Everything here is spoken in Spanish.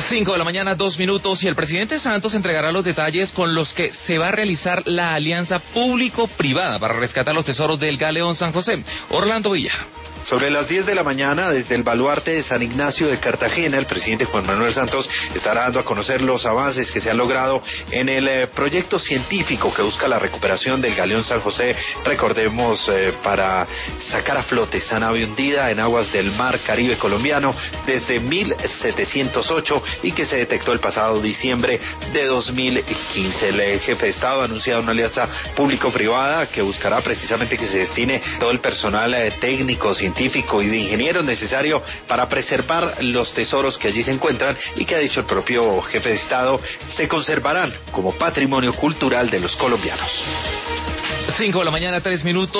5 de la mañana, 2 minutos, y el presidente Santos entregará los detalles con los que se va a realizar la alianza público-privada para rescatar los tesoros del Galeón San José. Orlando Villa. Sobre las 10 de la mañana, desde el baluarte de San Ignacio de Cartagena, el presidente Juan Manuel Santos estará dando a conocer los avances que se han logrado en el proyecto científico que busca la recuperación del Galeón San José, recordemos, para sacar a flote esa nave hundida en aguas del mar Caribe colombiano desde 1708 y que se detectó el pasado diciembre de 2015. El jefe de Estado ha anunciado una alianza público-privada que buscará precisamente que se destine todo el personal técnico, científico y de ingenieros necesario para preservar los tesoros que allí se encuentran y que, ha dicho el propio jefe de Estado, se conservarán como patrimonio cultural de los colombianos. 5 de la mañana, 3 minutos.